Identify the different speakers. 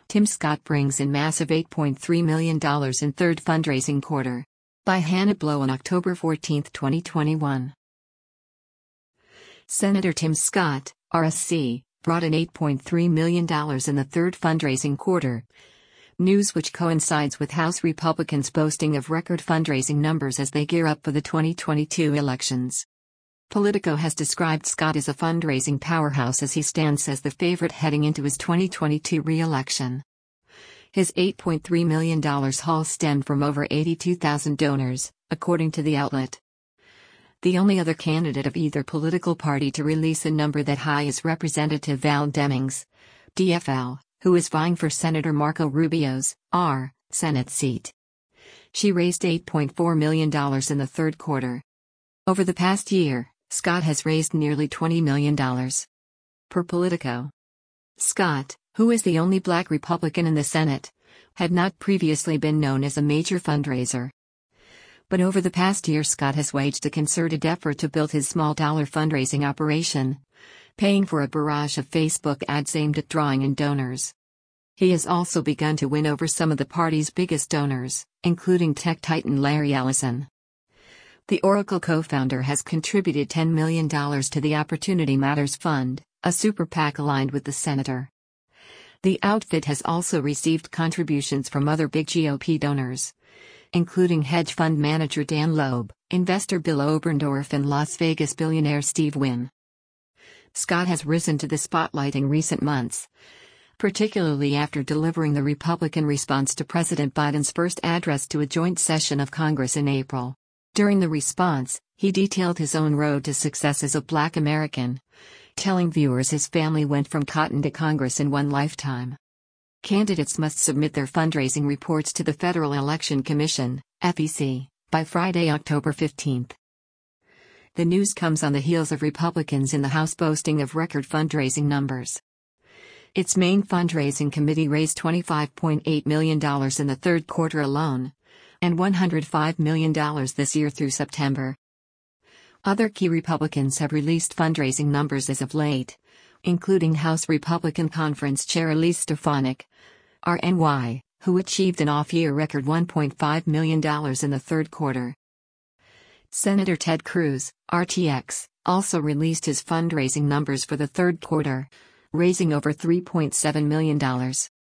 Speaker 1: Tim Scott brings in massive $8.3 million in third fundraising quarter. By Hannah Blow on October 14, 2021. Senator Tim Scott, RSC, brought in $8.3 million in the third fundraising quarter. News which coincides with House Republicans boasting of record fundraising numbers as they gear up for the 2022 elections. Politico has described Scott as a fundraising powerhouse as he stands as the favorite heading into his 2022 re-election. His $8.3 million haul stemmed from over 82,000 donors, according to the outlet. The only other candidate of either political party to release a number that high is Representative Val Demings, DFL, who is vying for Senator Marco Rubio's Senate seat. She raised $8.4 million in the third quarter. Over the past year, Scott has raised nearly $20 million. Per Politico. Scott, who is the only black Republican in the Senate, had not previously been known as a major fundraiser. But over the past year, Scott has waged a concerted effort to build his small-dollar fundraising operation, paying for a barrage of Facebook ads aimed at drawing in donors. He has also begun to win over some of the party's biggest donors, including tech titan Larry Ellison. The Oracle co-founder has contributed $10 million to the Opportunity Matters Fund, a super PAC aligned with the senator. The outfit has also received contributions from other big GOP donors, including hedge fund manager Dan Loeb, investor Bill Oberndorf, and Las Vegas billionaire Steve Wynn. Scott has risen to the spotlight in recent months, particularly after delivering the Republican response to President Biden's first address to a joint session of Congress in April. During the response, he detailed his own road to success as a Black American, telling viewers his family went from cotton to Congress in one lifetime. Candidates must submit their fundraising reports to the Federal Election Commission, FEC, by Friday, October 15. The news comes on the heels of Republicans in the House boasting of record fundraising numbers. Its main fundraising committee raised $25.8 million in the third quarter alone, and $105 million this year through September. Other key Republicans have released fundraising numbers as of late, including House Republican Conference Chair Elise Stefanik, RNY, who achieved an off-year record $1.5 million in the third quarter. Senator Ted Cruz, RTX, also released his fundraising numbers for the third quarter, raising over $3.7 million.